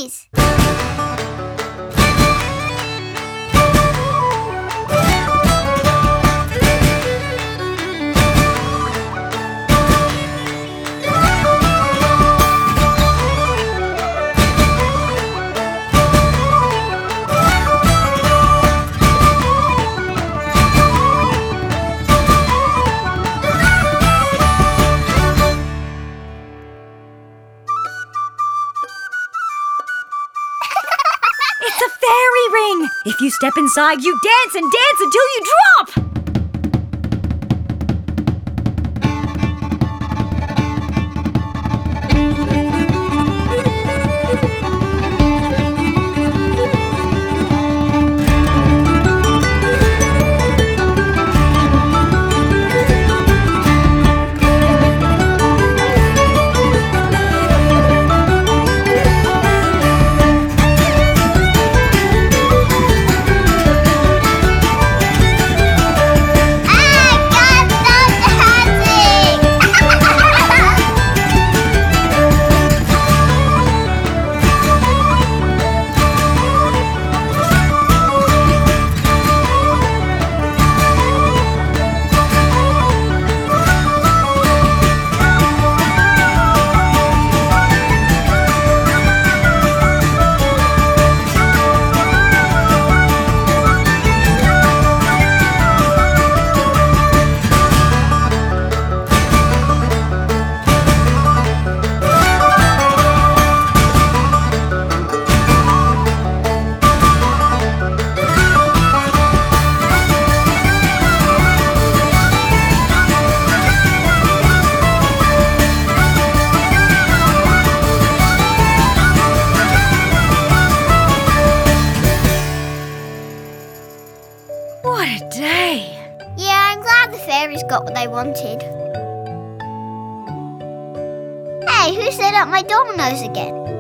fairies! It's a fairy ring! If you step inside, you dance and dance until you drop! What a day! Yeah, I'm glad the fairies got what they wanted. Hey, who set up my dominoes again?